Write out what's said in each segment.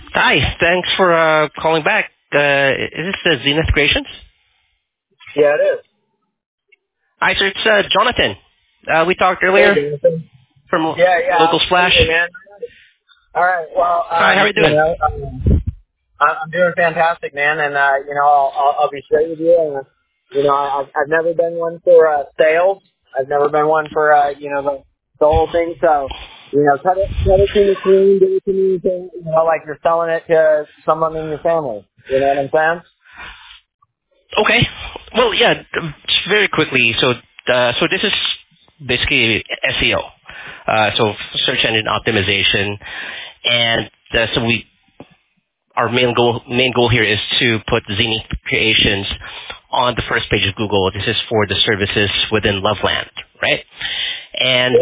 Hi, thanks for calling back. Is this Zenith Creations? Yeah, it is. Hi, sir. It's Jonathan. We talked Hey, earlier Jonathan. from Yeah, Local Splash. absolutely, man. All right. Well, Hi, how are you doing? I'm doing fantastic, man, and I'll be straight with you. I've never been one for sales. I've never been one for the whole thing. So, cut it to the screen, give it to me, like you're selling it to someone in your family. You know what I'm saying? Okay. Well, yeah, just very quickly. So this is basically SEO. So search engine optimization, and our main goal here is to put Zenith Creations on the first page of Google. This is for the services within Loveland, right? And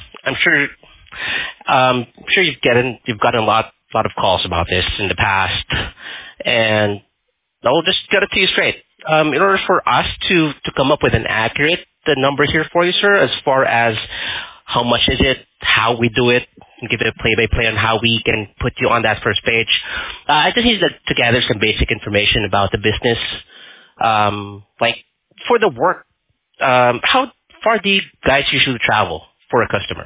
I'm sure you've gotten a lot of calls about this in the past, and I'll just get it to you straight. In order for us to come up with an accurate number here for you, sir, as far as how much is it, how we do it, and give it a play-by-play on how we can put you on that first page, I just need to gather some basic information about the business. Like for the work, how far do you guys usually travel for a customer?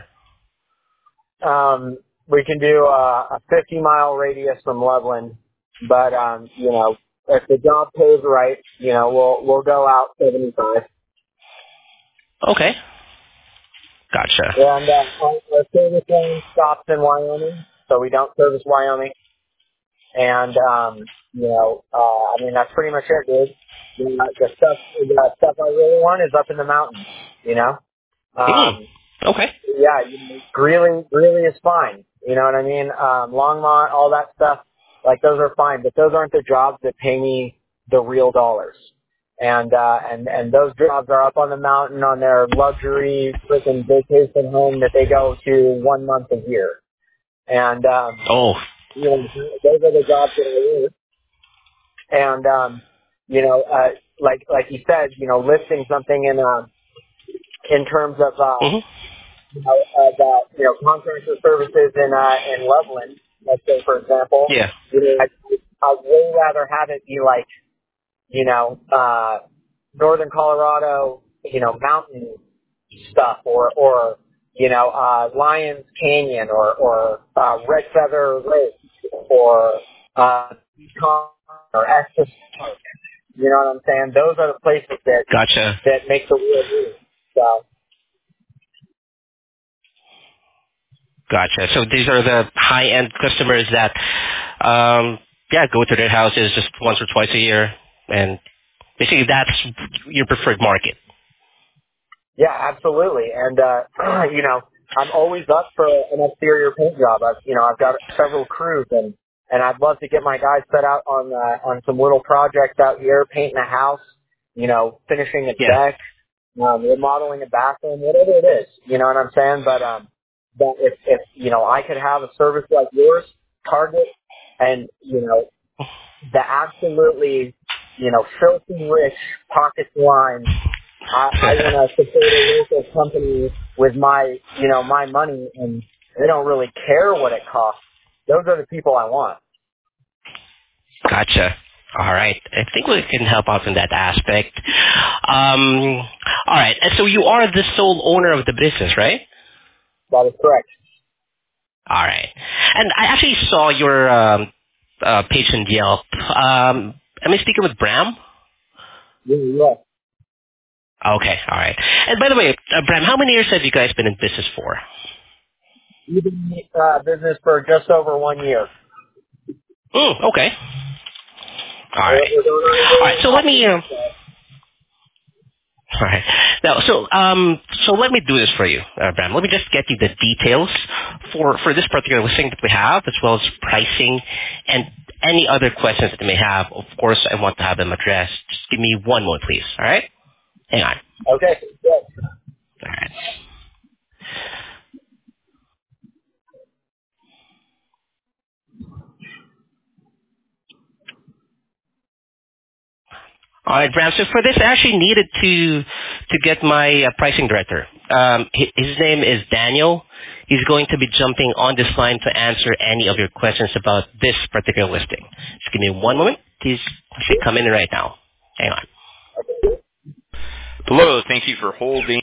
We can do a 50-mile radius from Loveland, but if the job pays right, we'll go out 75. Okay, gotcha. And our service lane stops in Wyoming, so we don't service Wyoming. And that's pretty much it, dude. The stuff I really want is up in the mountains. You know. Hmm. Um, Okay. Yeah, Greeley is fine. You know what I mean? Longmont, all that stuff, like those are fine, but those aren't the jobs that pay me the real dollars. And those jobs are up on the mountain on their luxury freaking vacation home that they go to 1 month a year. And, Oh, those are the jobs that I work. And, like you said, listing something in terms of, hmm, about contractor services in Loveland, let's say for example, yeah, I'd way rather have it be like northern Colorado, mountain stuff, or Lions Canyon, or Red Feather Lake, or Yukon, or Estes Park. You know what I'm saying? Those are the places gotcha. that make the real move. So. Gotcha. So these are the high-end customers that, go to their houses just once or twice a year, and basically that's your preferred market. Yeah, absolutely. And I'm always up for an exterior paint job. I've got several crews, and I'd love to get my guys set out on some little projects out here, painting a house, finishing a Yeah. deck, remodeling a bathroom, whatever it is. You know what I'm saying? But if I could have a service like yours, target, and the absolutely filthy rich pockets line. I want to support a local company with my money, and they don't really care what it costs. Those are the people I want. Gotcha. All right. I think we can help out in that aspect. All right. And so you are the sole owner of the business, right? That is correct. All right. And I actually saw your page in Yelp. Am I speaking with Bram? Yeah. Okay. All right. And by the way, Bram, how many years have you guys been in business for? You've been in business for just over 1 year. Okay. All right. We're going on a All year right. and So a let half. me. All right. Now, so let me do this for you, Bram. Let me just get you the details for this particular listing that we have, as well as pricing and any other questions that you may have. Of course, I want to have them addressed. Just give me one moment, please. All right. Hang on. Okay. Good. All right. All right, Bram. So for this, I actually needed to get my pricing director. His name is Daniel. He's going to be jumping on this line to answer any of your questions about this particular listing. Just give me one moment. He's actually coming in right now. Hang on. Hello, thank you for holding.